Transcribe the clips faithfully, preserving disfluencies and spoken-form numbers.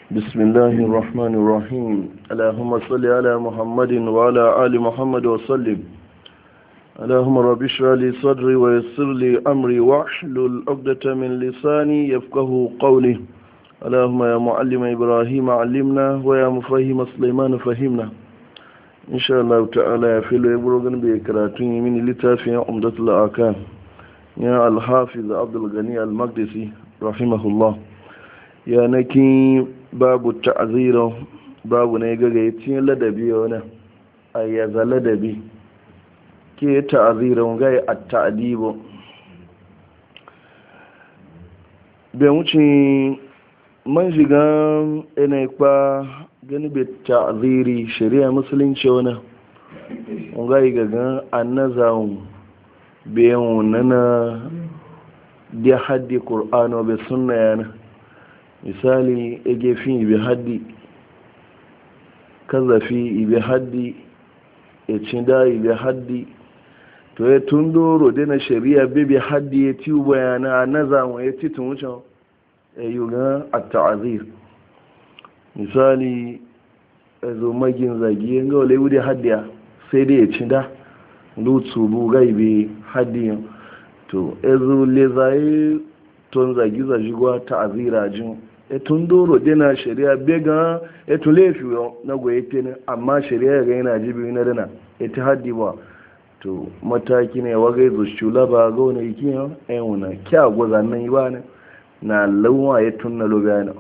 بسم الله الرحمن الرحيم اللهم صل على محمد وعلى آل محمد وسلم اللهم رب اشرح لي صدري ويسر لي أمري واحلل عقدة من لساني يفقه قولي اللهم يا معلم إبراهيم علمنا ويا مفهم سليمان فهمنا إن شاء الله تعالى يفعل يبرغن بكراتين من لتافي عمدة الأحكام يا الحافظ عبد الغني المقدسي رحمه الله ya naki babu ta'azira babu ne gaga ya cinye ladabi wani a yaza ladabi ke ta'azira ga ya at-ta'dibu bai wuce man shiga ina kwa gani bai ta'aziri shari'a musulunci wani ga yi gaga annazawun bayan nana da haddi ƙur'ano bai sunna yana misali egefin ibe haddi kazafi ibe haddi ecinda ibe haddi to ya tun doro dina shari'a bebe haddi ya ci bayana na zama ya ci tun wucin ya yi ga a ta'azir misali ya zo magin zagi yin gawa laiwu da haddiya sai dai ya cinda lutu buga ibe haddi to ya zo lezaye ton zagi zagi gwa ta'azira jin etun doro dina shari'a bega etun lefi na goye tene amma shari'a ga yana jibi na dana ita haddi ba to mataki ne wa gaizo shula ba ga wani yake yan ayyuna kya gwaza nan yi ba ne na lawa ya tunna lobana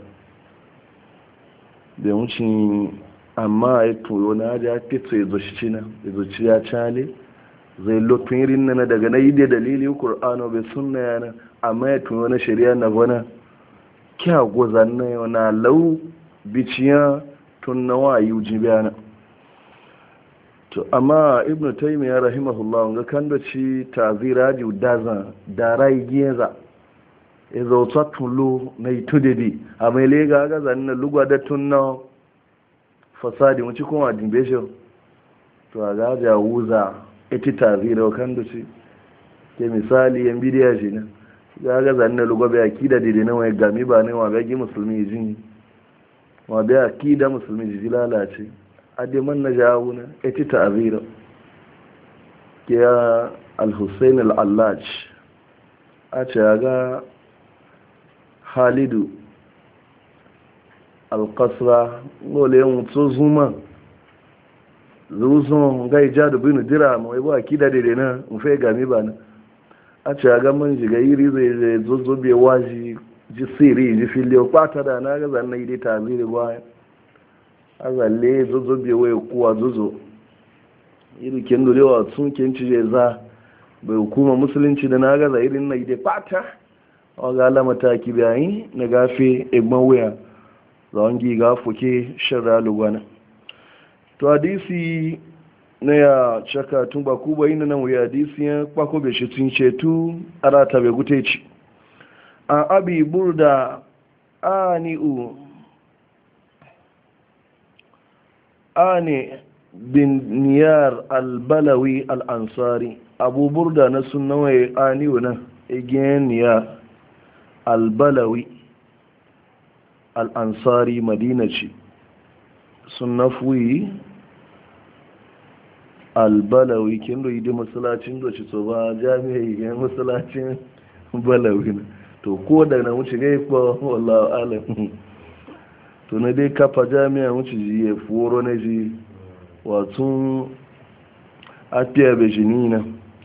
da wucin amma ya tuyo na ja fito ya zo shi na ya zo ci ya chale zai lotun irin na daga na yi da dalili qur'ano bai sunna yana amma ya tuyo na shari'a na bana kya gozan na yau na lau biciya tun na wayu jibiyana to amma ibn taymiya rahimahullah ga kan da ci tazira ji dazan da rai geza e zo tsatulu na itudedi amma le ga ga zan na lugwa da tun na fasadi mu ci kuma dimbe shi to ga ja wuza eti tazira kan da ci ke misali yan bidiya shi ne ga ga zanne lugo be akida dide na wai gami ba ne wa ga gi musulmi jin wa be akida musulmi ji lalace ade man na jawo na eti ta'zira ke al-Husayn al-Allaj a ce ga Halidu al-Qasra gole mun so zuma zuzun ga ijadu bin dirham wai ba akida dide na mu fe gami ba na a ce ga man shiga iri zai zozobe waji ji siri ji filiyo kwata da na gaza na ide ta ziri baya a zalle zozobe wai kuwa zozo iri ken dolewa sun ken ci za bai hukuma musulunci da na gaza irin na ide kwata a ga alama ta ki bayi na gafe egban waya za wangi ga fuke shirra lugwana to hadisi na ya caka tun ba ku bayi nan wuya hadisiyan kwako bai shi tun cetu a rata bai gute ci a abi burda ani'u ani bin niyar albalawi al'ansari abu burda na sunawai ani'u nan igiyan niyar albalawi al'ansari madina ce sunafuyi albalawi kin do yi masallacin do ci so ba jami'ai ga masallacin balawi na to ko da na wuce ga ko wallahi alam to na dai kafa jami'a wuce ji ya furo na ji wato afiya be jinina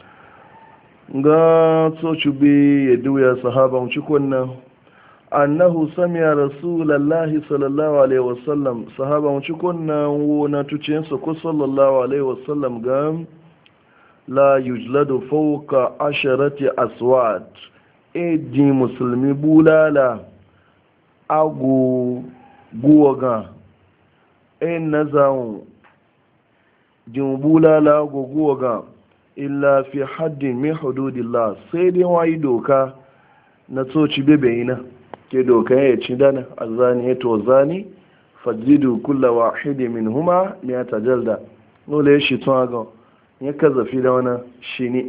ga so chube ya duya sahaba wuce kunna annahu sami'a rasulullahi sallallahu alaihi wasallam sahaba mu ci kunna wona tucin su ko sallallahu alaihi wasallam ga la yujladu fawqa asharati aswat edi musulmi bulala agu guwaga en nazawun jin bulala agu guwaga illa fi haddin min hududillah sai dai wayi doka na tsoci bebe ina ke doka ya ci dana azani ya to zani fajidu kulla wahidi min huma miyata jalda nole shi tun aga ya kazafi da wani shi ne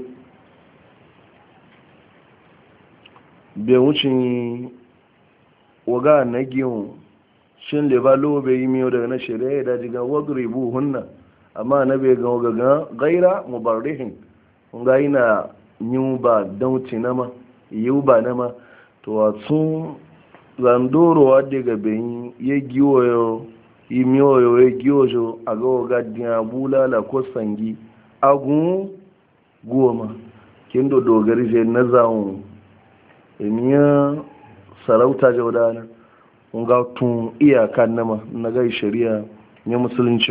bai wucin waga na giyon shin le ba lo bai yi miyo daga na shari'a da jiga wadribu hunna amma na bai ga gaga gaira mubarrihin kun ga ina yin ba dauci nama yiwu ba nama to a tun zandoro wadda ga bayin ya giwoyo yi miyoyo ya giwoyo a ga waga diya bulala ko sangi agun goma kin do dogari je na zawon emiya sarauta jaudana kun ga tun iyakan nama na gai shari'a ya musulunci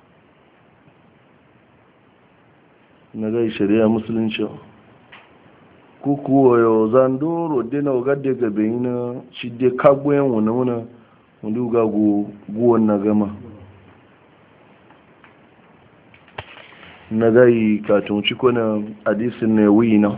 na gai shari'a musulunci kuku yo zandoro dina ogadde gabe ina shide kagwen wuna wuna wanda ga guwan na gama na gai katon ciko na hadisin ne wina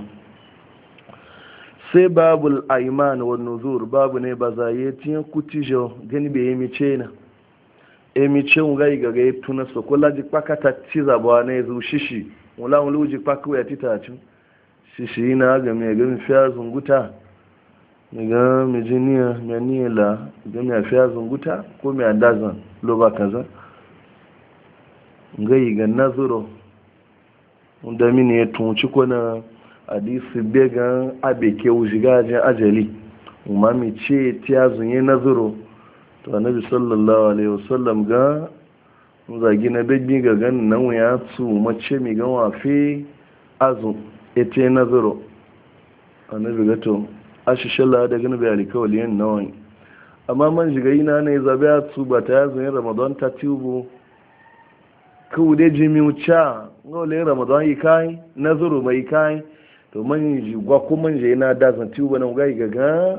sai babul aiman wa nuzur babu ne ba za yi tiyan kutijo gani bai yi mice na emice ngai gaga ya tuna sokola ji pakata tiza ba na ya zo shishi wula wula uji pakwa ya titacin shishi na ga mai gami fiya zunguta mai ga mijiniya mai niyala ga mai fiya zunguta ko mai adazan loba kaza gai ga nazuro wanda mini ya tunci kona hadisi began abeke wujigajin ajali umami ce tiya zunye nazuro to annabi sallallahu alaihi wasallam ga zagi na begi ga gan nan ya tsu mace mi ga wafe azu ete nazaro annabi ga to ashishalla da gani bai alikawali yan nawan amma man shiga ina ne zabe ya tsu ba ta yazo yin ramadan ta tubu ku de jimi ucha ngole ramadan yi kai nazaro mai kai to man ji gwa ko man je na da zan tubu na ga ga ga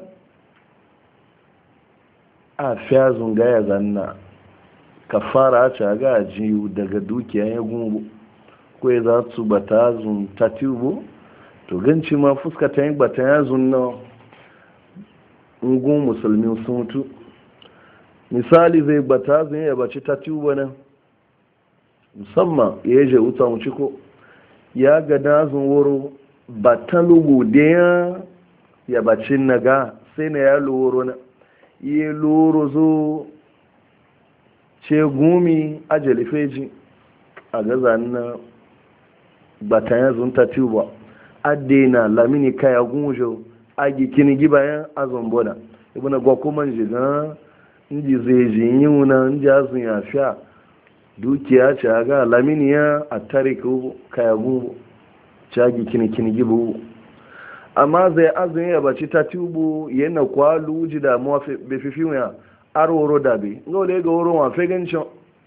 a fiyazun gaya zanna kafara a ga jiyu daga dukiya ya gungu ko ya za su bata zun ta tubo to ganci ma fuska ta yi bata ya zunna ungun musulmi sun mutu misali zai bata zun ya baci ta tubo nan musamman ya je wuta mu ciko ya ga dazun wuro bata lugu da ya baci naga sai na ya loro na iya loro zo ce gumi a jalifeji a gaza na bata ya zunta tuba adena lamini kaya gunjo a gikini gibayen azon boda ibina gwa kuma jiga inji zai ji yi wuna inji azun ya fiya dukiya ce a ga lamini ya a tare kaya gungo ce a gikini kini gibu amma zai azun ya baci ta tubu yana kwalu ji damuwa bai fi fiye ya arwaro dabe ga wale ga wuro wa fegancin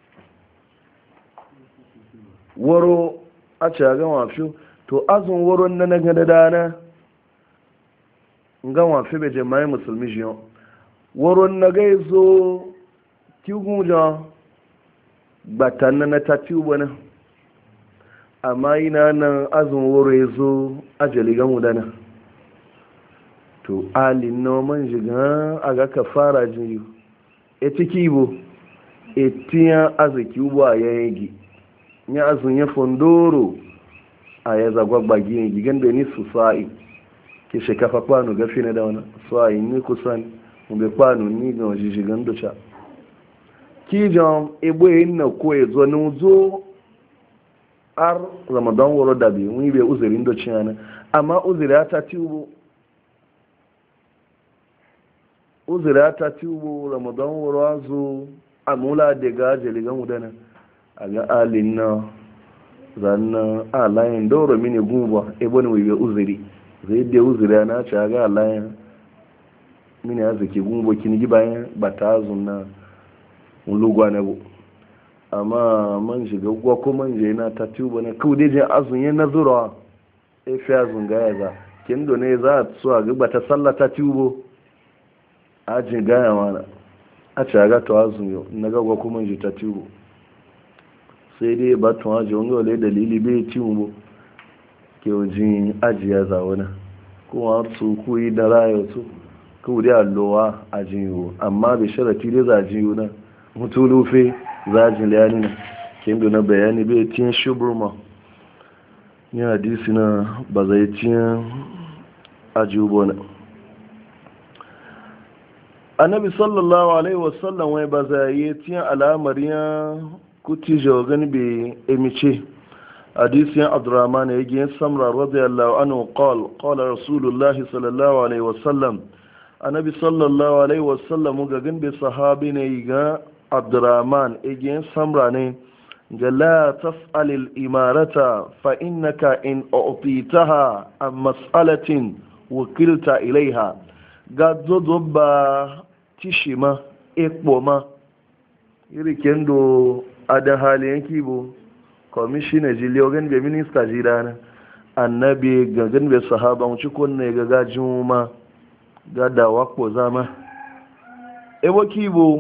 waro a ce ga wafi to azun waro na na gada dana ga wafi bai jama'i musulmi shi yau waro na ga zo kigun jan batan na na ta tubu na amma ina nan azun waro ya zo ajali gan wudana to alin noman jiga a ga ka fara jiyu e ciki bo e tiya arziki ubu a yayin gi ya azun ya fondoro a ya zagwagba gini gigan da ni su sa'i ke shekafa kwano gafi na da wani sa'i ni kusan mube kwano ni ga waje jigan doca kijan ebo yin na ko ya zo ni zo ar ramadan wuro dabi wani bai uzirin doci yana amma uziri ya ta ti ubu uzira ta tubo ramadan wuro zo a mula daga jaligan wudana a ga alin na zanna alayin daura mini gumba ebe ne wibe uziri zai da uzira na ce a ga alayin mini ya zaki gumba kini gi bayan ba ta zunna ulugwa na bu amma man shiga gwa ko man je na ta tubo na kawai dai jin azun ya nazura e fi azun ga ya za kin do ne za a so a ga ba ta sallata tubo ajin gaya mana a ce ga tawazun yau na gagwa kuma ji ta tiwo sai dai ba tuwa ji wani wale dalili bai tiwo bo ke wajen ajiya zaune kuma su kuyi da raya su kawo dai allowa a jinyo amma bai sharafi dai za a jinyo na mutu rufe za a jin liyani na kendo na bayani bai tiyan shuburma ni hadisi na ba zai tiyan ajiyo bona annabi sallallahu alaihi wasallam wai ba za yi tiyan alamar ya kuti jogan be emice hadisiyan abdurrahman ya gina samra radiyallahu anhu qala qala rasulullahi sallallahu alaihi wasallam annabi sallallahu alaihi wasallam ga gan be sahabi ne ga abdurrahman ya gina samra ne ga la tas'al al imarata fa innaka in u'titaha am mas'alatin wakilta ilaiha ga zozo ba tishima ekpoma iri kendo adan hali yanki bo kwamishina jiliyogan bai minista jirana annabi gangan bai sahaba wuce kunne ga gajin ma ga dawa ko zama ebo kibo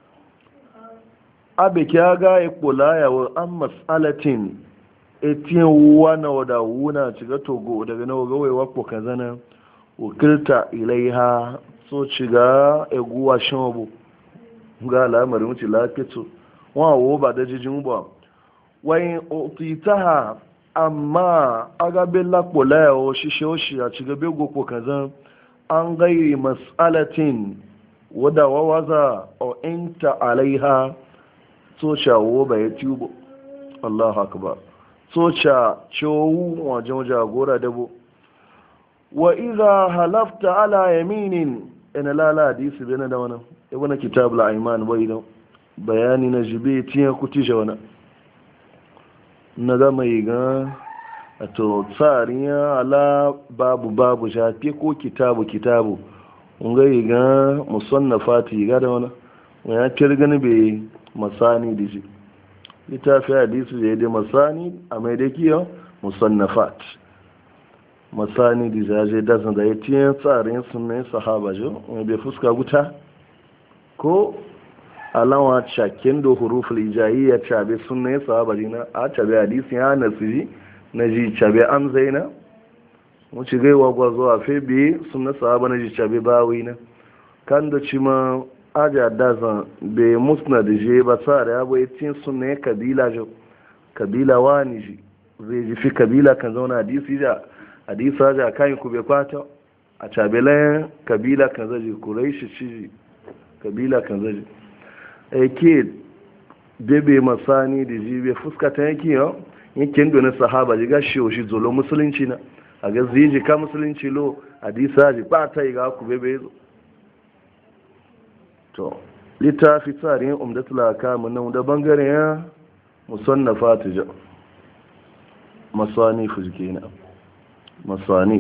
abe kya ga ekpola yawo an mas'alatin etiyan wana wada wuna ciga togo daga nawa gawai wakpo kazana wakilta ilaiha so ciga eguwa shan ga lamarin wuce lafito wawo ba da jijin ba wai otitaha amma agabe lakpo layawo shishe oshi a ciga bego ko kazan an gairi mas'alatin wada wawaza o inta alaiha so shawo ba ya tubo Allahu akbar soca cewu wajen jagora dabo wa iza halafta ala yaminin ina lala hadisi bane da wannan ibn kitab al-ayman bai da bayani na jibe tiya kutisha wannan na ga mai ga to tsariya ala babu babu shafi ko kitabu kitabu ngai ga musannafati ga da wannan ya kirgani be masani diji littafi hadisi da ya dai masani a mai da kiyo musannafat masani da zaje dazan da ya tiyan tsarin sunan sahaba jo mai bai fuska guta ko alawa cakin da huruful ijaiya cabe sunan sahaba jina a cabe hadisi ya nasiri na ji cabe amzaina mu ci gaiwa gwazo a febe sunan sahaba na ji cabe bawina kan da ci ma aja dazan be musna da je ba tsara ya bai cin sunne kabila jo kabila wani ji zai ji fi kabila kan zauna hadisi ja hadisi ja kan ku be kwata a tabela kabila kan zaji kuraishi ci kabila kan zaji e ke bebe masani da ji be fuska ta yake yo yake ndo na sahaba ji ga shi shi zolo musulunci na a ga ziji ka musulunci lo hadisi ja ba ta ga ku bebe zo to littafi tsarin umdatul akam nan da bangaren ya musannafat ja masanif kenan masanif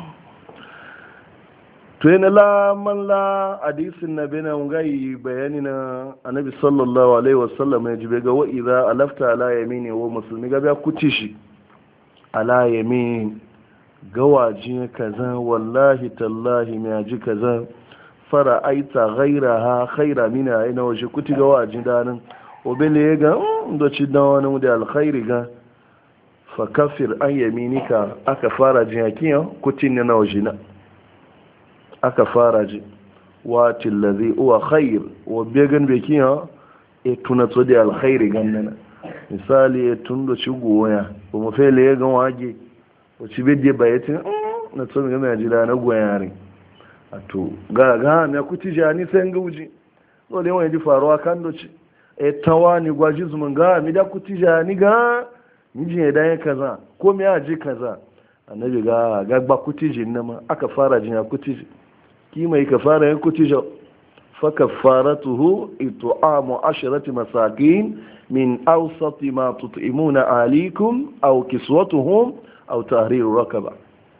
to yana la man la hadisin nabi na ngai bayani na annabi sallallahu alaihi wasallam ya jibe ga wa idza alafta ala yamini wa muslimi ga ba kuci shi ala yamin gawaji kaza wallahi tallahi mai ji kaza fara aita ghairaha khaira mina ina waje kuti ga wajin danin obele ga ndo ci dan wani da alkhairi ga fa kafir an yaminika aka fara jin yakin kuti ne na wajina aka fara ji wati allazi huwa khair wa began be kiyo e tuna to da alkhairi ganna misali e tundo ci goya ko mo fele ga waje o ci bedde bayatin na to mi ga mai jira na goyare to ga ga na kuti jani sai nguji dole wani ji faruwa kan doci e tawani gwaji zumun ga mi da kuti jani ga miji ne dan kaza ko mi aji kaza annabi ga ga ba kuti jin nama aka fara jin kuti ki mai ka fara yan kuti jo fa kafaratuhu it'amu asharati masakin min awsati ma tut'imuna alikum aw kiswatuhum aw tahriru rakaba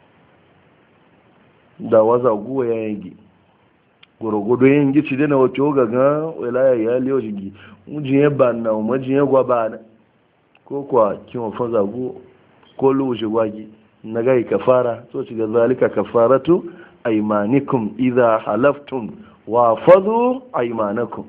da waza guwa ya yangi gorogodo yangi ci dana wato gaga wilaya ya liyo jigi mujin ya banna mujin ya gwabana ko kwa kin faza go ko luje gwagi na gai kafara to ci ga zalika kafaratu aymanikum idha halaftum wa fadhu aymanakum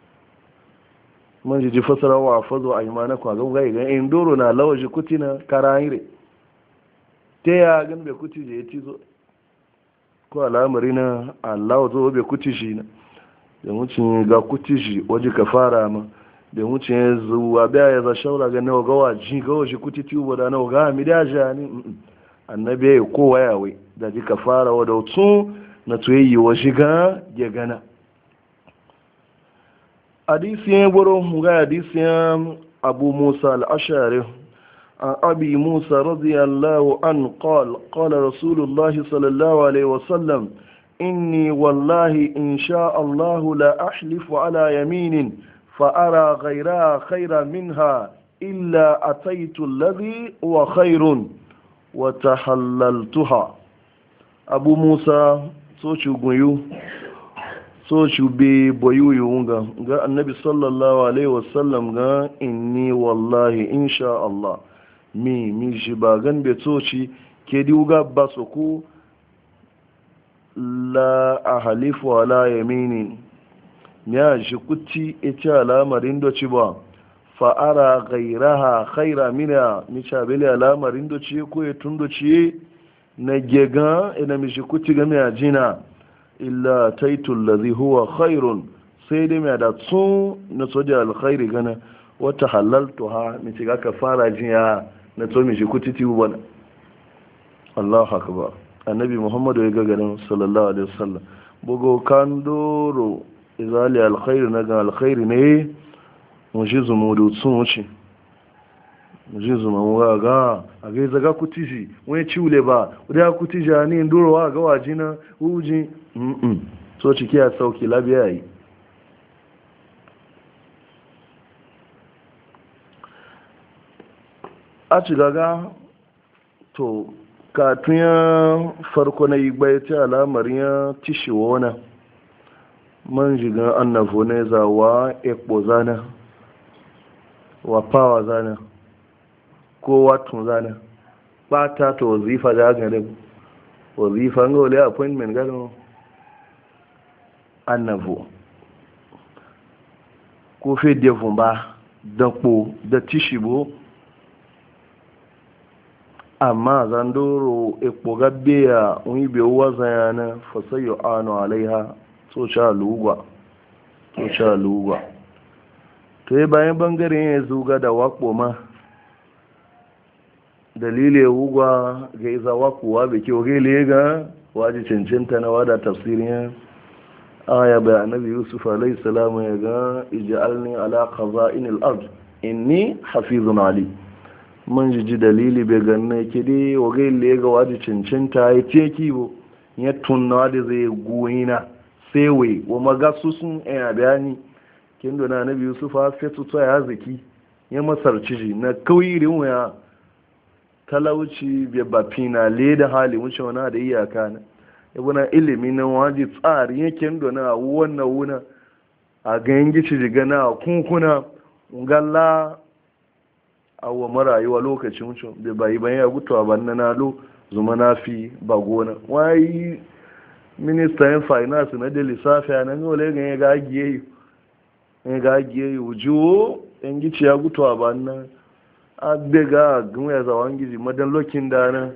mun ji fasara wa fadhu aymanakum ga gai ga indoro na lawaji kutina karayire te ya gambe kuti je tizo ko al'amari na Allah zo bai kuti shi na da mutum ga kuti shi waje ka fara ma da mutum zuwa biya ya za shaura ga nawa gawa ji gawa shi kuti tubo da nawa ga mi da jani annabi ya ko waya wai da ji ka fara wa da tun na tuyi wa shiga ya gana hadisiyan gwaro ga hadisiyan abu musa al'ashari an abi musa radiyallahu an qala qala rasulullahi sallallahu alaihi wasallam inni wallahi in sha Allah la ahlifu ala yaminin fa ara ghayra khayra minha illa ataitu alladhi wa khairun wa tahallaltuha. abu musa so chugunyu so shube boyuyu ga ga annabi sallallahu alaihi wasallam ga inni wallahi insha Allah mi mi shi ba gan be toci ke diuga basoku la ahlifu ala yamini ya shi kuti ita alamarin do ci ba fa ara ghayraha khayra mina mi cha bele alamarin do ci ko e tundo ci na gega ina mi shi kuti ga mi ajina illa taitul ladhi huwa khairun sai dai mai da tsun na soje alkhairi gana wata halaltuha mi shiga ka fara jiya na to mi shi kutiti bana Allahu akbar annabi muhammadu ya gagarin sallallahu alaihi wasallam bugo kandoro izali alkhairi na ga alkhairi ne mun shi zumudu tsun wuce mun shi zumu ga a ga zaga kutiji wani ciule ba da kutiji ne ndoro wa ga wajina uji mm so ciki ya sauki labiya yi a ci gaga to katuyan farko na yi gbai ta alamar ya tishi wana man jigan annafo ne zawa ekpo zana wa pawa zana ko watun zana ba ta to wazifa da garin wazifa ga wale appointment garin annafo ko fe devon ba dankpo da tishibo amma zandoro ekpo gabbe ya wibe waza yana fasayo ano alaiha so sha lugwa so sha lugwa to yi bayan bangaren ya zuga da wakpo ma dalilin wugwa ga iza wakpowa bai kyau gele ga waje cancanta na wada tafsirin aya bai annabi yusuf alayhi salamu ya ga ij'alni ala khaza'inil ard inni hafizun ali man ji dalili bai ganna kidi wa ga ile ga waje cancanta ya ce kibo ya tunna da zai goyina sai wai wa magasusun aya bayani kin dona annabi yusuf a fetu to ya zaki ya masarci ji na kauyirin waya talauci bai bafina leda hali wuce wana da iyaka na ibuna ilimi na waje tsari yake dona wannan wuna a ganyen gici jiga na kunkuna ngalla a wa marayuwa lokacin wucin bai bayi bayan ya gutuwa ban na nalo zuma na fi ba gona wayi ministan finance na da lissafi a nan gole ga ya gagiye yi ya gagiye yi wujuwo yan gici ya gutuwa ban na abega gun ya zawon gizi madan lokin da na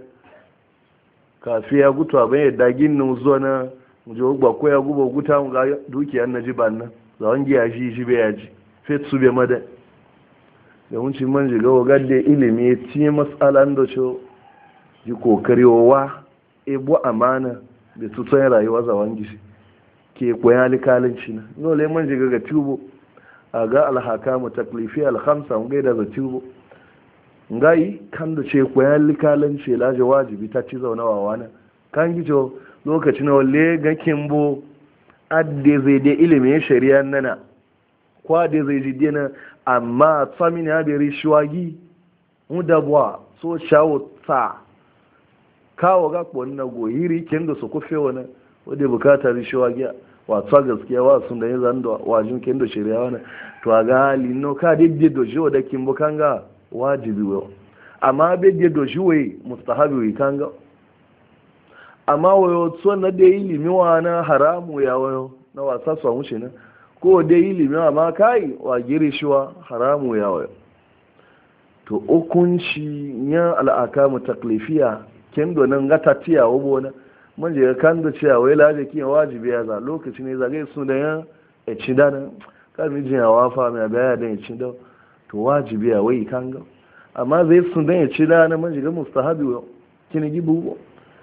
kafi ya gutuwa ban ya dagin nan zuwa na wujuwo gba ko ya gubo guta ga dukiyar na ji ban na zawon giya shi shi bai yaji fet su bai madan da wuncin man jiga wa gadde ilimi ya ci matsalan da ce ji kokari wa ebo amana da tutsayin rayuwa zawon gizi ke koyan alikalinci na nole man jiga ga tubo a ga alhaka mu taklifi alhamsa mun gaida za tubo ngai kan da ce koyan alikalinci laje wajibi ta ci zauna wa wani kan gijo lokacin wale ga kimbo adde zai da ilimin shari'a nana kwa da zai ji dena amma tsamini ya beri shiwagi mu dabuwa so shawo ta kawo ga kwan na goyiri kin da su kufe wani wadda bukatar shiwagi wasa gaskiya wa sun da yin zan da wajin kin da shirya wani to a ga lino ka didde do shi wadda kin bu kanga wajibi wa amma bedde do shi wai mustahabi wai kanga amma wayo so na da ilimi wa na haramu ya wayo na wasa su wuce na ko da ilimi amma kai wa gire shi wa haramu ya wayo to hukunci ya al'akamu taklifiya kendo nan gata tiya wabo na man je kan da ciya wai laje kiyan wajibi ya za lokaci ne zage su da ya e ci dana kan mijin ya wafa mai baya da ya ci da to wajibi ya wai kan ga amma zai su da ya ci dana man je ga mustahabi kini gibu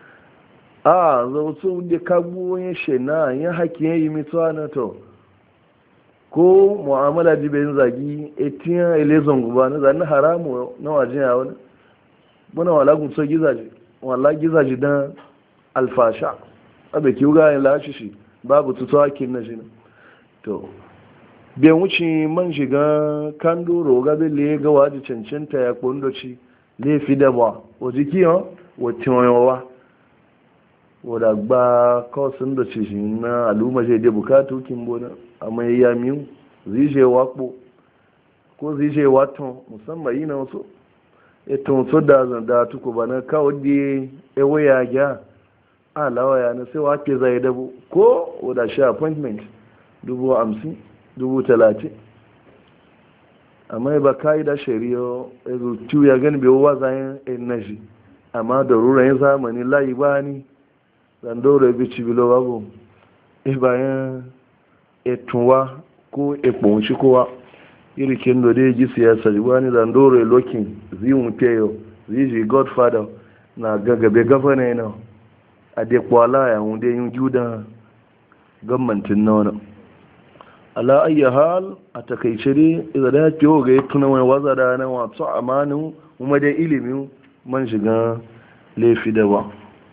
a zo su da kabu yin shena ya hakiye yi mitwa na to ko mu'amala ji bayin zagi etiyan elezon guba na zan haramu na wajen ya wani muna wala gutso gizaje wala gizaje dan alfasha abe ki ga yin lashi shi babu tutu hakin na shi to bai wuce man shiga kandoro ga bele ga waje cancanta ya kundoci laifi da ba o jiki yan wacce wayowa wadda gba kawai da ci shi na al'umma zai da bukatu kin bona amma ya miyu zai wakpo ko zai waton musamman yi na wasu ita wasu da da tuku ba na kawo da ewe ya gya alawa ya na sai wake zai dabo ko wadda shi appointment dubu hamsin dubu talatin amma ba ka yi da shari'a ya zuciyu ya gani bai wa zayen yan nashi amma da rurayen zamani layi ba ni zandoro ya bi cibilo babu e bayan etunwa ko ekponci kowa irikin da dai ji siyasa ji wani zandoro ya lokin ziyun teyo ziji godfather na gagabe gafana yana a dekwala ya wunde yin juda gammantin na wani ala ayya hal a takaice dai idan da ke ga ya tuna wani waza da na wasu amanin kuma dai ilimin man shiga laifi da ba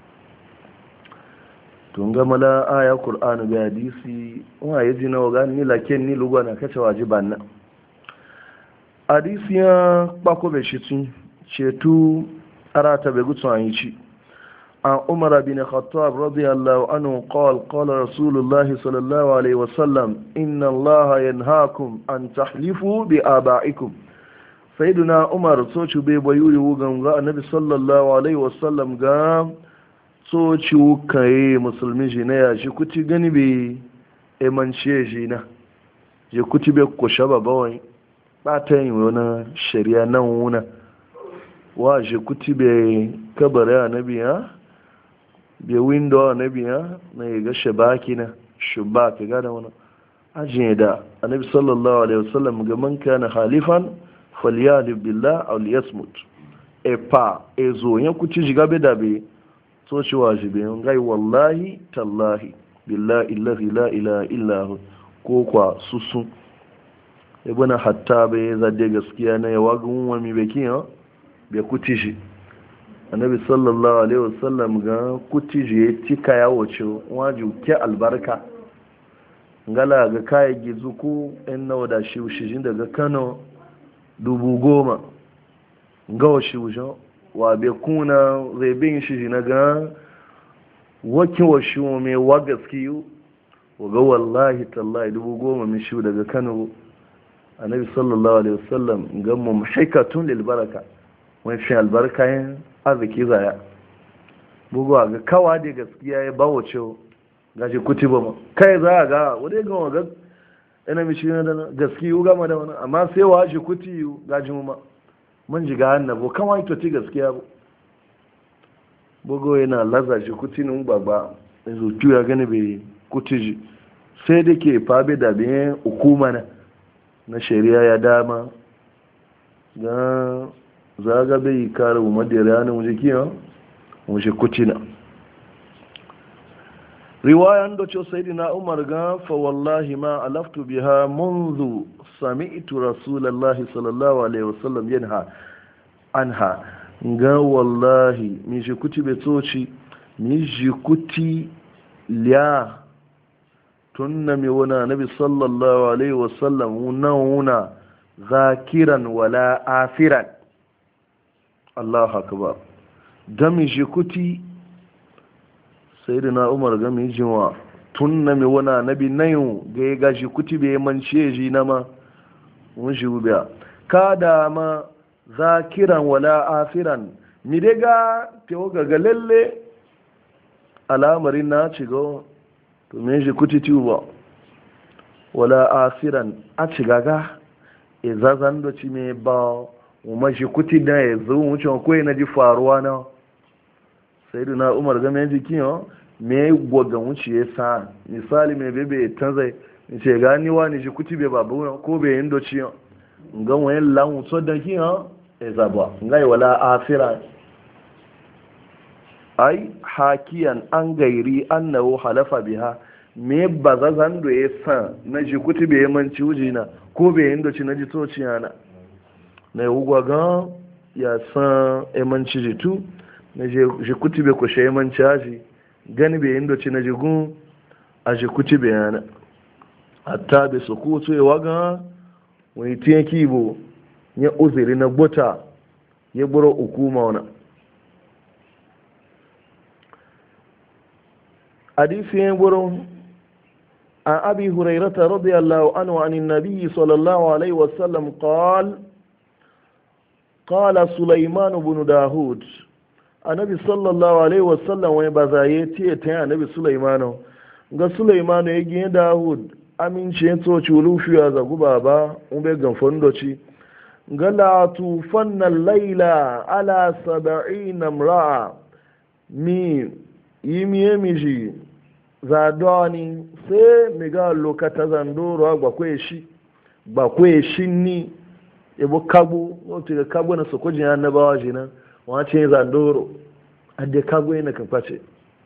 tun gama la aya qur'anu ga hadisi wa yaji na waga ni laken ni lugwa na kace wajiban na hadisi ya bako be shi tun cetu arata be gutsu an yi ci عن عمر بن الخطاب رضي الله عنه قال قال رسول الله صلى الله عليه وسلم إن الله ينهاكم أن تحلفوا بآبائكم سيدنا عمر سوچو بي بيوري وغم النبي صلى الله عليه وسلم غام سوچو كاي مسلمي جنا شي كوتي غني بي emanche jina je kuti be ko shaba bawai ba ta yin wani shari'a nan wuna wa je kuti be kabare annabi ha bai windo na biya na ya ga shabaki na shubaki gada wani ajiye da annabi sallallahu alaihi wasallam ga man kana khalifan falyalib billah aw liyasmut e pa e zo ya kuci jiga be da be so ci wajibi ngai wallahi tallahi billahi illahi la ilaha illa hu ko kwa susu e bana hatta be zadde gaskiya na ya wagun wa mi be kiyo be kuci shi annabi sallallahu alaihi wasallam ga kuti je tika ya wuce waju ke albarka ngala ga kai gizuku en nawa da shi shi daga Kano dubu goma ga shi wujo wa be kuna zai bin shi na ga waki wa shi me wa gaskiyu ga wallahi tallahi dubu goma mi shi daga Kano annabi sallallahu alaihi wasallam ga mumhikatun lil baraka wani shi albarka yin arziki zaya buguwa ga kawa da gaskiya ya bawo cewa ga shi kuti ba ma kai za a ga wadai ga wa ina mishi na dana gaskiya gama da wani amma sai wa shi kuti yi ga ji ma mun ji ga annabo kawai to ti gaskiya ba bugu yana laza shi kuti nun gbagba yanzu ya gani bai kuti ji sai da ke fabe da biyan hukuma na na shari'a ya dama ga zaga bai kare mu madira ne mu jiki ha mu shi kucina riwayan da ce sayyidina Umar ga fa wallahi ma alaftu biha منذ سمعت رسول الله صلى الله عليه وسلم yanha anha ga wallahi mi shi kuti be toci mi shi kuti liya tunna mi wana nabi sallallahu alaihi wasallam wuna zakiran wala afiran Allah akbar gami shi kuti sai da na umar gami jinwa tun na mai wana nabi na yau ga ya gashi kuti bai mance ji na ma mun shi biya ka da ma zakiran wala afiran mi dai ga tewo ga lalle al'amarin na ci ga to me shi kuti tuba wala afiran a ci gaga e zazan da ci me ba umar shi kuti da ya zo wucin kawai na ji faruwa na sai da na umar game ya jikin yau me gwagan wuce ya sa misali mai bebe ta zai ce gani wani shi kuti bai babu ko bai yin doci yau gan wani lan so da ki yau ya zaba ngai wala afira ai hakiyan an gairi annahu halafa biha me ba za zan do ya san na ji kuti bai manci wujina ko bai yin doci na ji toci yana na yi ugwa ga ya san emanci jitu na ji kuti bai kushe emanci haji gani bai yin doci na ji gun a ji kuti bai yana hatta bai su kutu ya waga wani tiyan kibo ya uziri na gbota ya buro hukuma wana hadisi ya buro عن أبي هريرة رضي الله عنه عن النبي صلى الله عليه وسلم قال قال سليمان بن داود النبي صلى الله عليه وسلم ويبزايتي تي النبي سليمان ga Sulaimanu ya gina Dawud amince tsoci wulufi ya zagu baba ube gamfon doci ga la tufanna laila ala sab'ina imra'a mi yimiye miji zadoni sai mi ga lokata zandoro gbakwe shi gbakwe shi ni ebo kabu wato ga kabu na sokojin annabawa jina wace zandoro ade kabu yana kan kwace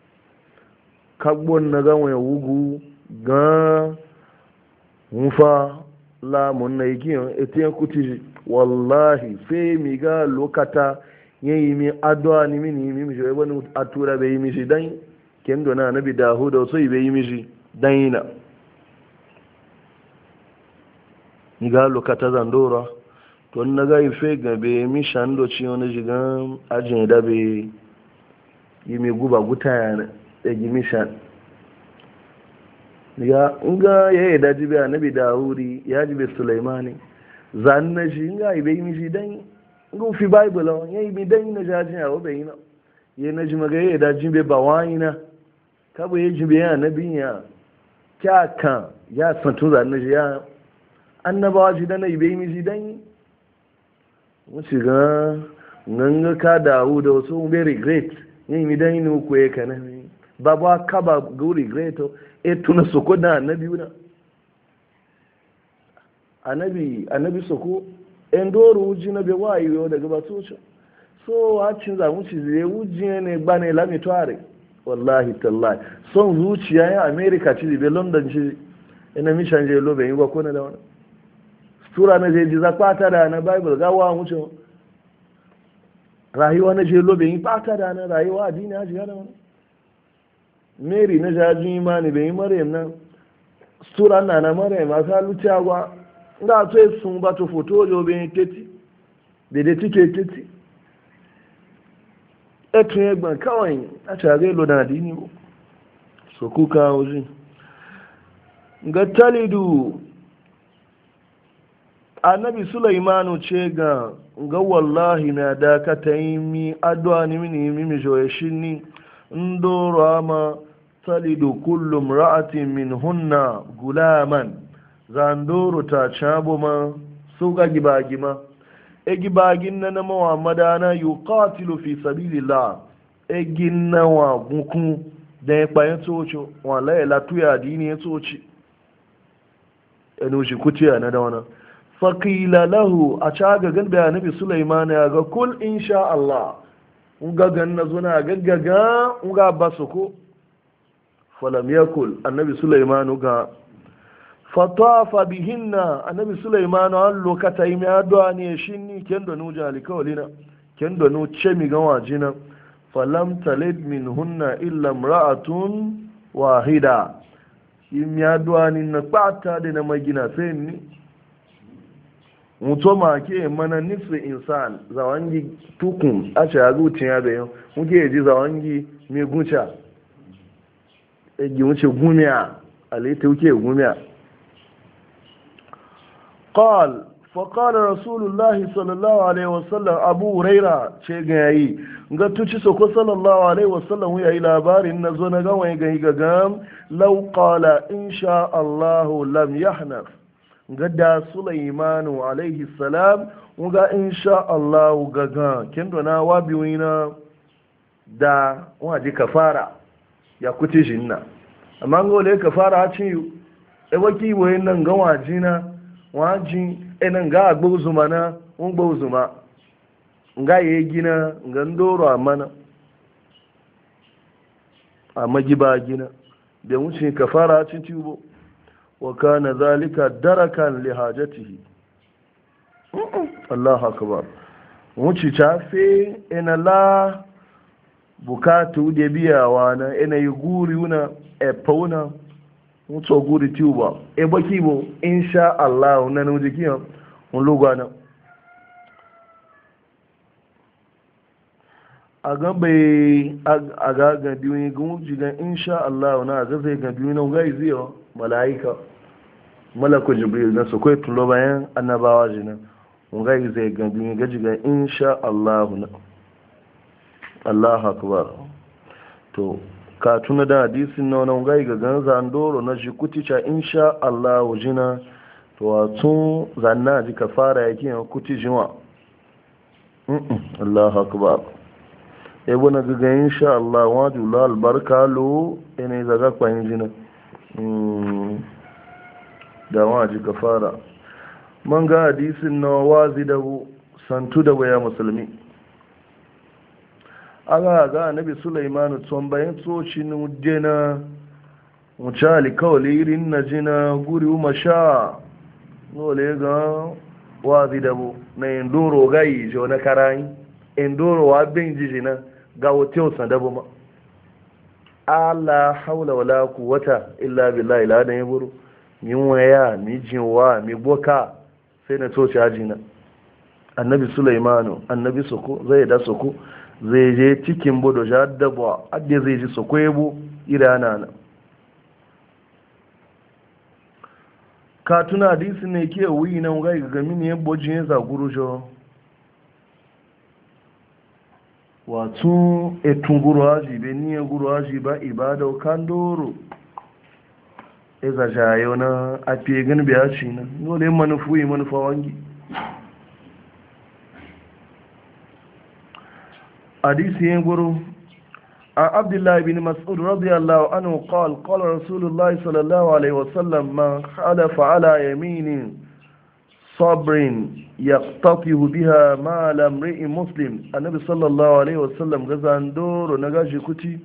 kabu na ga wani wugu ga mufa la mun na yi etiyan kuti wallahi sai mi ga lokata yayi mi adwa ni mi ni mi je wani atura bai mi shi dan kendo na nabi dahuda so ibe yi mishi danina ni ga lokata zandora to na ga ife gabe mi shando ci wani jigan ajin da be yi mi guba guta ya da gimi shan ya nga ya yi daji be nabi dahudi ya ji be sulaimani zan na shi nga ibe yi mishi dan nga fi bible ya yi mi dan na jajin ya obe yi na ya na ji maga ya yi daji be bawani na kabo ya ji biya na biya kya kan ya santu za na ya annabawa ji da na ibe mi ji dan mu shiga nganga ka dawo da wasu be regret yin mi dan ni ku e kana babu ka ba go regret e tuna soko da annabi una annabi annabi soko endoro uji na be wayo daga batocho so a cin za mu ci zai uji ne bane lami tare wallahi tallahi son zuciya ya america ci be london ci ina mi shanje lo be yi ko na da wani sura na je ji zakwata da na bible gawa mu ce rayuwa na je lo be yi pata da na rayuwa addini ya ji da wani mary na jaji imani be yi maryam na sura na na maryam aka lucia gwa nga to sun ba to foto yo be teti be de tike teti ẹtùn ẹgbọ̀n káwọn àtàrí lọ́nà àdínì sọkúká ojú ga talidu annabi sulaimanu ce ga ga wallahi na dakata yi mi addu'a ni mini mimi joye shi ni ndoro ama talidu kullum ra'atin min hunna gulaman zandoro ta cabo ma su ga gibagima egi bagin na na mawamada na yuqatilu fi sabilillah egi na wa gukun da ya bayan tsoci wala ya latuya dini ya tsoci enu shi kutiya na da wannan faqila lahu a caga gan da nabi sulaiman ya ga kul insha Allah unga gan na zuna gaggaga unga basuko falam yakul annabi sulaiman ga fatafa bihinna annabi sulaiman an lokata yi mai addu'a ne shinni kendo nu jali kawlina kendo nu chemi ga wajina falam talid minhunna illa imra'atun wahida yi mai addu'a ni na kwata da na magina sai ni mutoma ke mana nisfi insan zawangi tukun a ce a zuciya da yau muke ji zawangi mai guca egi wuce gumiya alaita wuke gumiya قال فقال رسول الله صلى الله عليه وسلم ابو هريره ce ga yayi ga tuci soko sallallahu alaihi wasallam yayi labarin na zo na ga wai ga ga law qala insha Allah lam yahnaf ga da Sulaiman alaihi salam ga insha Allah ga ga kendo na wabi wina da waje kafara ya kuti jinna amma ngole kafara ci e waki wayin nan ga wajina wajin enan ga agbo zuma na ungbo zuma nga ye gina nga ndoro amana a magiba gina da wuce kafara cin tubo wa kana zalika darakan li hajatihi Allahu akbar wuce tafe ina la bukatu da biyawa na ina yi guri una e pauna wuce guri tuba e baki bo insha Allah na nuji kiyan mun lugana a ga bai a ga ga biyu gun jigan insha Allah na ga zai ga biyu na ga ziyo malaika malakul jibril na su kai tulo bayan annabawa jina ga zai ga biyu ga jigan insha Allah na Allah akbar to ka tuna da hadisin na wannan ga ga ganza ndoro na shi kuticha insha Allah jina to wato zanna ji kafara yake kuti jinwa Allah akbar ebo na gaga insha Allah waju la albarka lo ene zaga kwa injina da waji kafara man ga hadisin na wazi da santu da waya musulmi aga ga annabi Sulaiman tson bayan tsoci nu dena mutali kawli irin na jina guri masha nole ga wazi da bu na indoro gai jo na karai indoro wa bin jijina ga hotel sandabo ma ala haula wala quwwata illa billahi la da yaburu min waya mi jinwa mi boka sai na to ajina annabi sulaimanu annabi soko zai da soko zai je cikin bodo jaddabo adde zai ji soko yebo irana na ka tuna hadisi ne ke wuyi nan ga ga mini yebo jin za gurujo wato etun guru haji be ni guru haji ba ibada kan doro e za jayo na a fiye gani biya ci na dole manufu yi manufa wangi hadisi yin guru a abdullahi bin mas'ud radiyallahu anhu qala qala rasulullahi sallallahu alaihi wasallam man halafa ala yaminin sabrin yaqtatihu biha ma lam ri'i muslim annabi sallallahu alaihi wasallam gazan doro na gashi kuti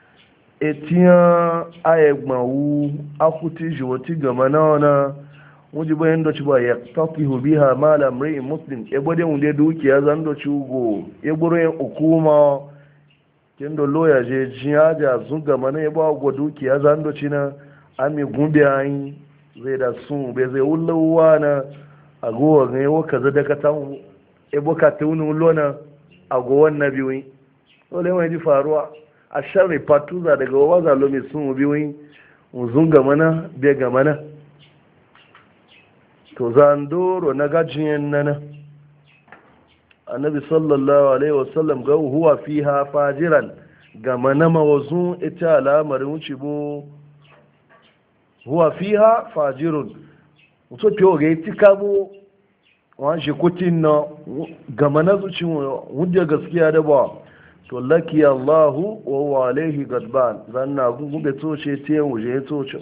etiya ayegmawu akuti jwoti gama na wana wuji bayan da ci ba yaqtatihu biha ma lam ri'i muslim e bode mun de dukiya zan do ci ugo e gboro en hukuma kendo loya je jiyaja zun gama na e ba go dukiya zan do ci na ami gumbe an zai da sun be zai wullawa na agowa ga yawo kaza da ka tan ebo ka tunu lona agowan na biyu dole wani ji faruwa a sharri fatuza daga waza lo mai sun biyu uzun ga mana be ga mana to zandoro na gajiyan nana annabi sallallahu alaihi wasallam ga huwa fiha fajiran ga mana mawazun ita al'amarin wuce bo huwa fiha fajirun so to ga tika bo wan shi kutin na gama na zuci wuje gaskiya da ba to laki Allahu wa huwa alaihi gadban zanna gube toce te wuje toce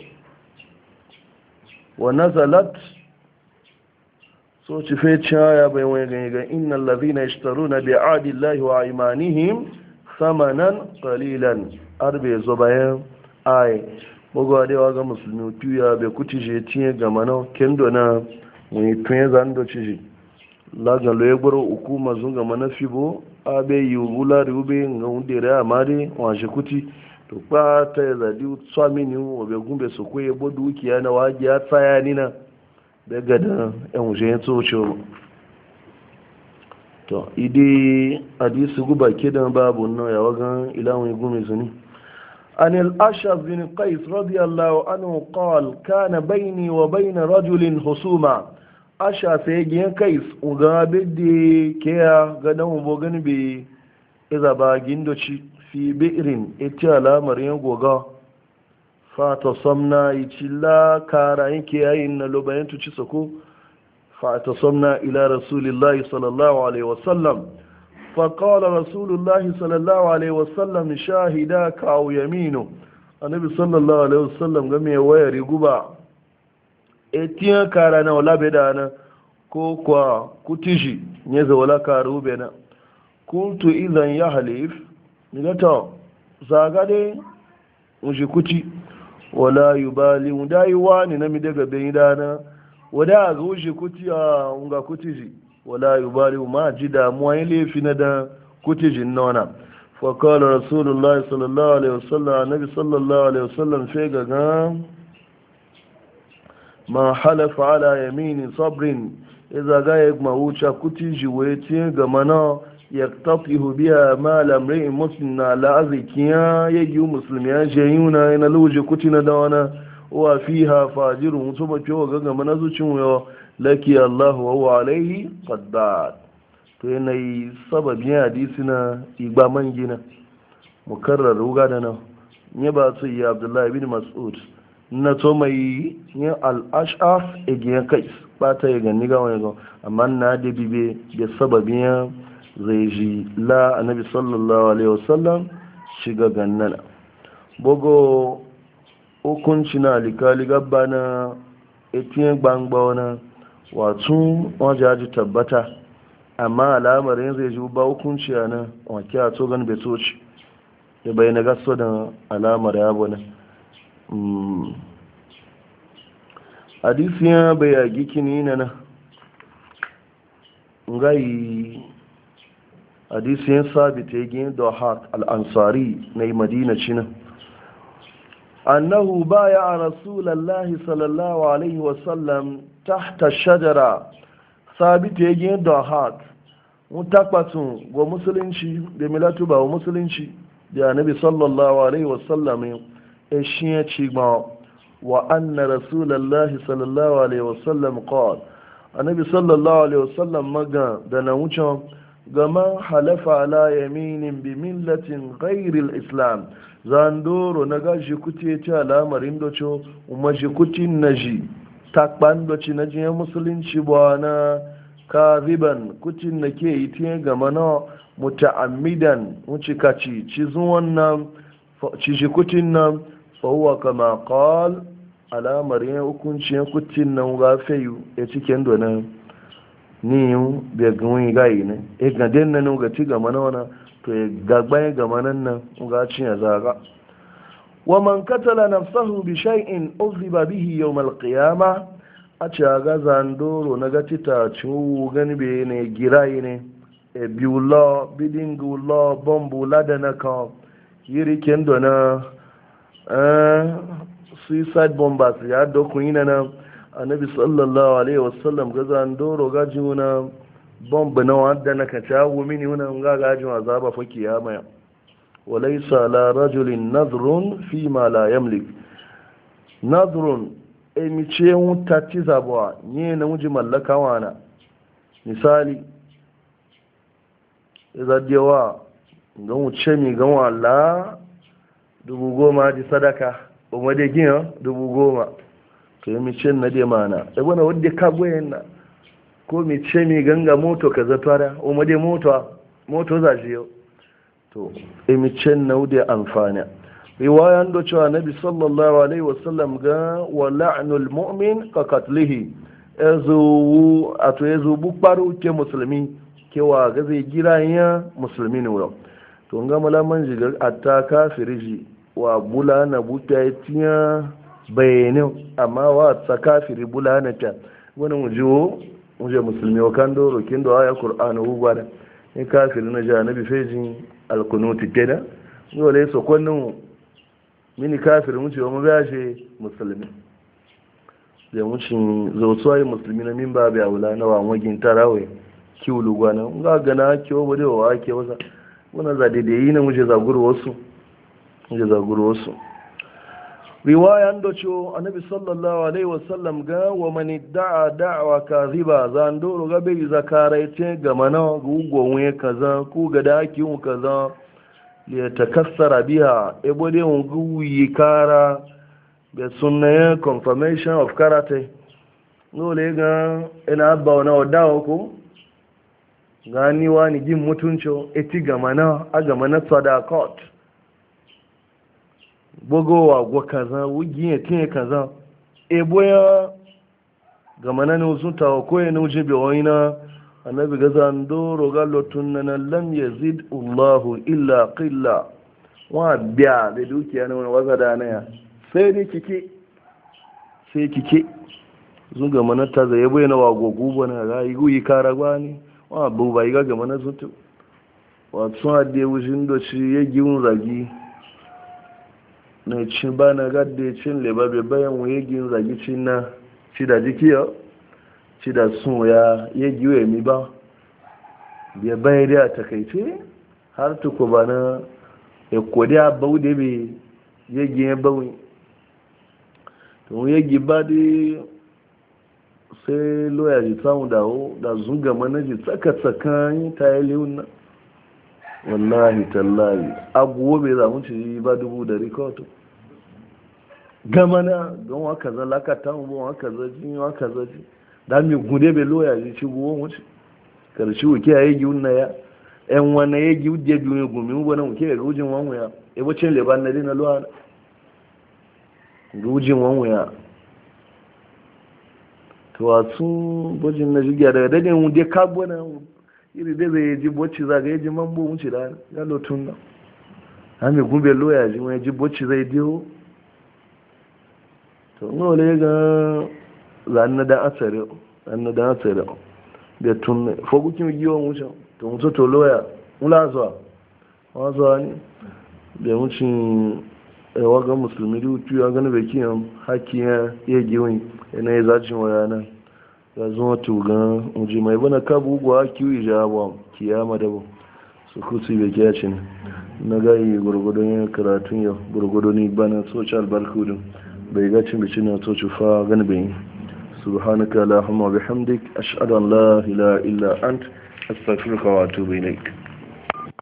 wa nazalat so ci fe chaya bai wani gani ga innal ladhina yashtaruna bi ahdi Allahi wa aymanihim thamanan qalilan arbe zo bayan ai bugu da yawa ga musulmi tuya bai kuti je tiye ga mana kendo na wani tuye zan do ci lagan lo yegboro hukuma zun ga mana fibo abe yi wula da ube ga wunde da amare wa je kuti to pa ta ya zadi tsami ni o be gumbe so ko yebo dukiya na waji ya tsaya ni na daga da yan wuje to cho to idi hadisi guba kidan babu no ya wagan ilawun gumi zuni عن الأشعث بن قيس رضي الله عنه قال كان بيني وبين رجل خصومة أشعث يجي قيس وغابدي كيا غدام بوغن بي إذا باغندوشي في بئر اتيالا مريم غوغا فاتصمنا يتلا كارين كيا إن لبين تشسكو فاتصمنا إلى رسول الله صلى الله عليه وسلم فقال رسول الله صلى الله عليه وسلم شاهداك أو يمينه النبي صلى الله عليه وسلم قام يوير يقبع etiyan kara na wala bedana ko kwa kutiji nyeza wala karu bena kuntu idan ya halif nigata zagade mushi kuti wala yubali dai wani na mi daga bayin dana wada ga wuce kuti a nga kutiji wala yubali ma ji damuwa yin laifi na da kutijin nona fa qala rasulullah sallallahu alaihi wasallam nabi sallallahu alaihi wasallam fe ga ma halafa ala yamini sabrin idza ga ya ma wuce kutiji waye ga mana yaktatihu biha ma lam ri'i muslimna la azkiya yaji muslimiya jayuna ina luje kutina da wana wa fiha fajirun to ba ciwo ga mana zucin yo laki Allah wa huwa alaihi qaddar to yanayi sababin hadisi na igba man gina mukarrar ruga da nan ne ba su yi Abdullahi ibn Mas'ud na to mai yin al-ash'af egiyan kai ba ta yi ganni ga wani ga amma na da bibe da sababin zai ji la annabi sallallahu alaihi wasallam shiga gannana bogo hukunci na alikali gaba na etiyen gbangba wani watun wajen haji tabbata amma al'amarin zai ji ba hukunci a nan wake a tsogon betoci ya bai na gaso da alamar ya bu nan hadisiyan bai yagi kini na nan ngayi hadisiyan sabita ya gini da haq al'ansari na yi madina cinan أنه بايع رسول الله صلى الله عليه وسلم تحت الشجرة ثابت يجين ضحاك متقبتون ومسلنشي بملاتبا ومسلنشي يا نبي صلى الله عليه وسلم اشياء شيما وأن رسول الله صلى الله عليه وسلم قال النبي صلى الله عليه وسلم مقا دنوشا كما حلف على يمين بملة غير الإسلام zandoro na gashi kuti ta al'amarin doco umar shi kuti na ji takban doci na jiyan musulunci ba na kaziban kuti na ke yi tiye gama na muta'ammidan wuce kaci ci zuwan nan ci shi kutin nan fawwa kama kawal al'amarin hukuncin kutin nan gafayu ya cikin donan niyu bai gawin gayi ne e gaden nan ga ci gama na wana to gagbaye gama nan nan ga cin ya zaga wa man katala nafsahu bi shay'in uziba bihi yawm al-qiyama a ce ga zandoro na gati ta ciwu gani be ne girai ne e biulo bidingulo bombu ladana ka yiri kendo na eh suicide bombers ya dokun ina na annabi sallallahu alaihi wasallam ga zandoro ga juna bomba na wadda na kaca mini wuna ga gajin azaba fa kiyama walaysa la rajulin nadhrun fi ma la yamlik nadhrun e mi ce un tati zabwa ne na muji mallaka wana misali idza dewa ga mu ce mi ga wala dubu goma di sadaka o ma de gin dubu goma to mi ce na de mana e bona wadde ka goyen ko mi ce mi ganga moto ka zatwara o ma de moto moto za shi yau to e mi ce na wude amfani riwayan do cewa nabi sallallahu alaihi wasallam ga wa la'nul mu'min ka qatlihi ezu ato ezu bukbaru ke musulmi ke wa ga zai gira ya musulmi ne wuro to ga malaman jigar atta kafiriji wa bulana buta tiya bayanin amma wa tsakafiri bulana ta wani mujiwo muje musulmi wa kan doro kin do aya qur'anu ugwada ni kafiri na janabi fejin alkunuti keda dole so konnin mini kafiri mun ce wa mabashi musulmi da mucin zautuwa musulmi na min babu aula na wa magin tarawai kiwulu gwana ga gana kiwo bude wa ake wasa muna za daidai na muje zaguru wasu muje zaguru wasu riwayan da ciwo annabi sallallahu alaihi wasallam ga wa man da'a da'wa kadhiba zan doro ga bai zakarai ce ga mana gugonwe kaza ku ga daki mu kaza ya takassara biha e bode un guyi kara da sunnaye confirmation of karate nole ga ina abba wana wadawa ko gani wani jin mutuncio eti ga mana a ga mana sadaqat bogowa gwa kaza wugin ya tinye kaza e boya ga mana ne sun tawo ko ya nuje be wayna annabi ga zandoro ga lotun nan lam yazid Allahu illa qilla wa biya da dukiya ne waza da na ya sai dai kike sai kike zunga mana ta zai bai na wagogu bana ga yi guyi kara gwani wa bu ba yi ga mana zutu wato a da wujin da ci ya giun zagi na cin ba na gadde cin leba bai bayan wa ya giun zagi cin na ci da jikiya ci da sun ya ya giwe mi ba bai bai da takaice har tuku ba na ya kodi a bau da bai ya giye bau to ya gi ba da sai loya ji samu dawo da zunga mana ji tsaka-tsakan ta yi liuna wallahi tallahi abuwa bai zamu ci ba dubu da rikoto gama na don waka za lakata mu waka za ji waka za ji da mi gude bai loya ji ci buwon wuce karshe wuke ya yi giun na ya yan wani ya gi wuje biyu ya gumi mu wani wuke ga gujin wanwu ya ya bacin leban na dina loya gujin wanwu ya wasu bojin na jigiya daga dadin wunde kabo na iri dai zai ji bocci za ga yaji mambo wuce da ya lotun nan hami gube loya ji wani ji bocci zai diyo to nole ga zan na dan asare zan na dan asare da tun fogukin giwa wuce to mutu to loya mula zuwa wa zuwa ne da wucin waga musulmi da hutu ya gani bai kiyan haki ya iya giwin yana ya zacin wa yana ya zuwa tugan uji mai bana kabu gwa kiwi jawa kiyama da bu su kusi bai kiya ce ne na gayi gurgudun yin karatun yau gurgudun ni bana social barkudin bai gacin bici na to fa gani bai subhanaka la hamma bihamdik ashhadu an la ilaha illa ant astaghfiruka wa atubu ilaik